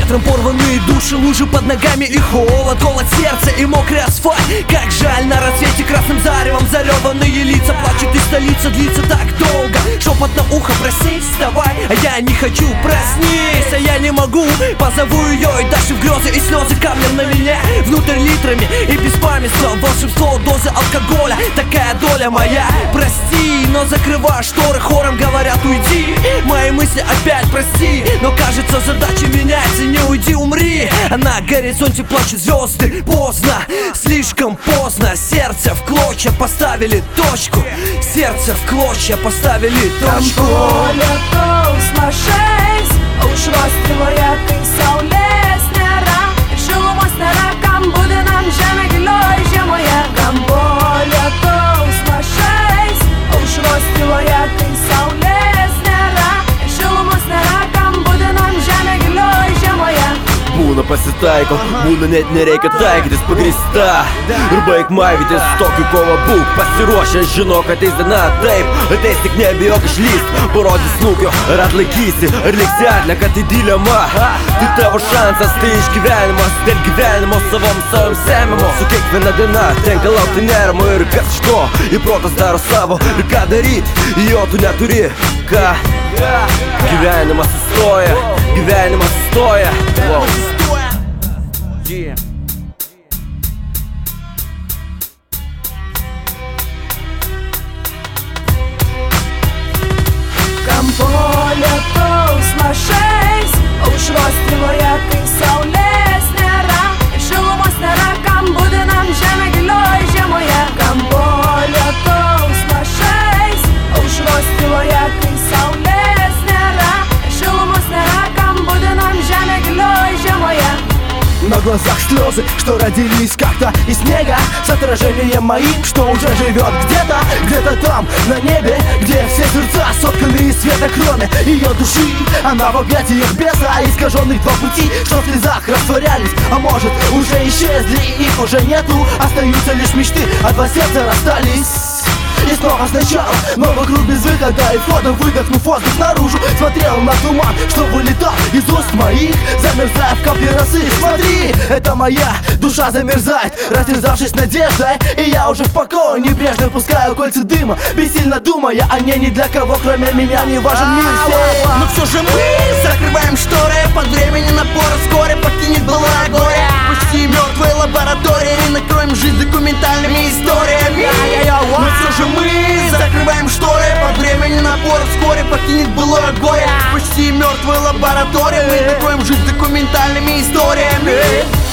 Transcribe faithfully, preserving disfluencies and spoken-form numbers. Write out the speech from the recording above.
ветром порванные души, лужи под ногами и холод, голод сердца и мокрый асфальт. Как жаль, на рассвете красным заревом зареванные лица плачут, и столица длится так долго. Шепот на ухо: проснись, вставай. А я не хочу, проснись, а я не могу. Позову ее и дальше в грезы, и слезы камнем на меня внутрь литрами и беспамятство, волшебство, дозы алкоголя. Такая доля моя, прости, но закрываю шторы, хором говорят: уйди. Мои мысли опять прости, но кажется, задача меняется. Не уйди, умри. А на горизонте плачут звезды. Поздно, слишком поздно. Сердце в клочья поставили точку. Сердце в клочья поставили точку. Už rostyvoje kai saulės nėra, ir šilumos nėra, kam būdinam žemė gilioj žiemoje. Gambo lietaus mažais, už rostyvoje kai saulės nėra, ir šilumos nėra, kam būdinam žemė gilioj žiemoje. Būna pasitaiko, būna net nereikia taikytis pagrįsta. Ir baig maivytis tokiu kova būk pasiruošęs, žino, kad ateis diena taip. Ateis, tik nebijok išlyst, parodys snukio, ar atlaikysi, ar liksi atlieka, tai dilema. Tai tavo šansas, tai išgyvenimas, dėl gyvenimo savam savam semimo. Su kiekviena diena tenka laukti nerimo, ir kas iš to, į protas daro savo. Ir ką daryti, jo tu neturi. Ką? Gyvenimas sustoja, gyvenimas sustoja. Wow. Yeah. Gambo lietaus mažais, aušros tyloje kai saulės nėra, ir šilumos nėra, kam būdinam žemė gilioj žiemoje. Gambo lietaus mažais, aušros tyloje kai saulės nėra, ir šilumos nėra, kam būdinam žemė gilioj žiemoje. На глазах слезы, что родились как-то из снега, с отражением моим, что уже живет где-то, где-то там, на небе, где все сердца сотканы из света, кроме ее души. Она в объятиях беса, искаженных два пути, что в слезах растворялись, а может уже исчезли, их уже нету. Остаются лишь мечты, а два сердца расстались. И снова сначала, но вокруг без выхода и входа, выдохнув воздух наружу, смотрел на туман, что вылетал из уст моих, замерзая в капле росы. Смотри, это моя душа замерзает, растерзавшись надеждой, и я уже в покое небрежно пускаю кольца дыма, бессильно думая о ней, ни для кого кроме меня не важен мир сей. Но все же мы закрываем шторы, под времени напора вскоре покинет былое горе. Почти мертвой лаборатории, накроем жизнь документальными историями. Но все же мы закрываем шторы, под времени напора вскоре покинет былое горе. Почти мертвой лаборатории, мы накроем жизнь документальными историями.